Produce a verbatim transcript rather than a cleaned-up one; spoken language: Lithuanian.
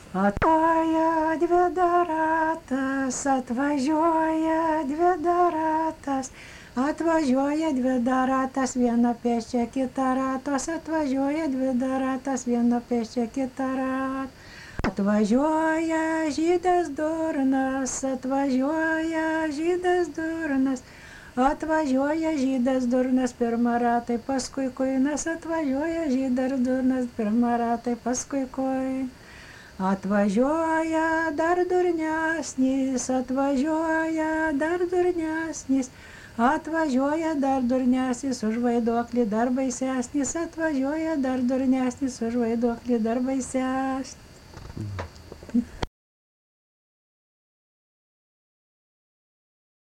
Atvažiuoja dvidaratas, atvažiuoja dvidaratas, atvažiuoja dvidaratas, viena pėsčia kita ratas, atvažiuoja dvidaratas, viena pėsčia kita ratas. Atvažiuoja žydas durnas, atvažiuoja žydas durnas, atvažiuoja žydas durnas, pirmą ratai paskui kuinas, atvažiuoja žydas durnas, pirmą ratai paskui kuinas. Atvažiuoja dar durnesnis, atvažiuoja dar durnesnis, atvažiuoja dar durnesnis, už vaiduoklį dar baisesnis, atvažiuoja dar durnesnis, už vaiduoklį dar baisesnis.